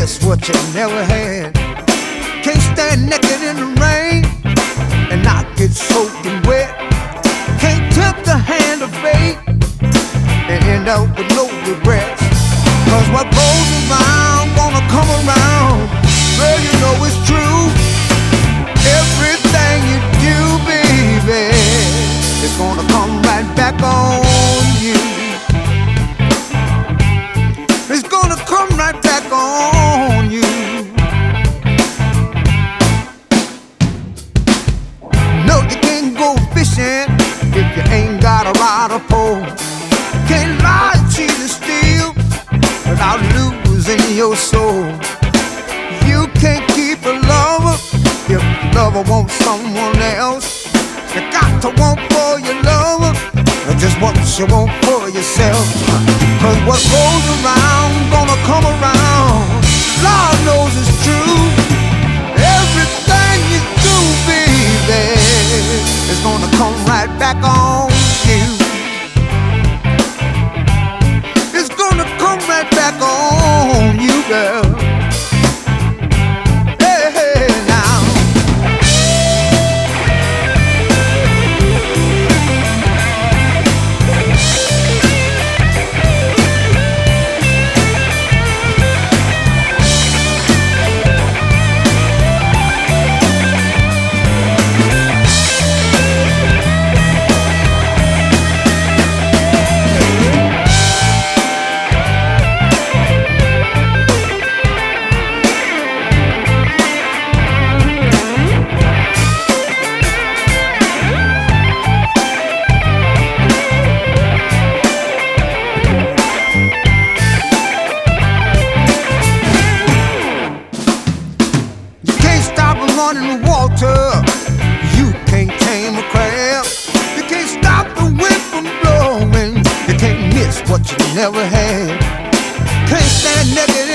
miss what you never had. Can't stand naked in the rain and not get soaking wet. Can't tempt the hand of fate and end up with no regrets. Cause what goes around gonna come around. Girl, you know it's true. Everything you do, baby, it's gonna come right back on you. It's gonna come right back on you. No, you can't go fishing if you ain't got a rod or pole. Can't lie, cheat, and steal without losing your soul. You can't keep a lover if the lover wants someone else. You got to want for your lover just what you want for yourself. Cause what goes around gonna come around. Lord knows it's true. Everything you do, baby, is gonna come right back on you. It's gonna come right back on you, girl. Running water, you can't tame a crab. You can't stop the wind from blowing. You can't miss what you never had. Can't stand naked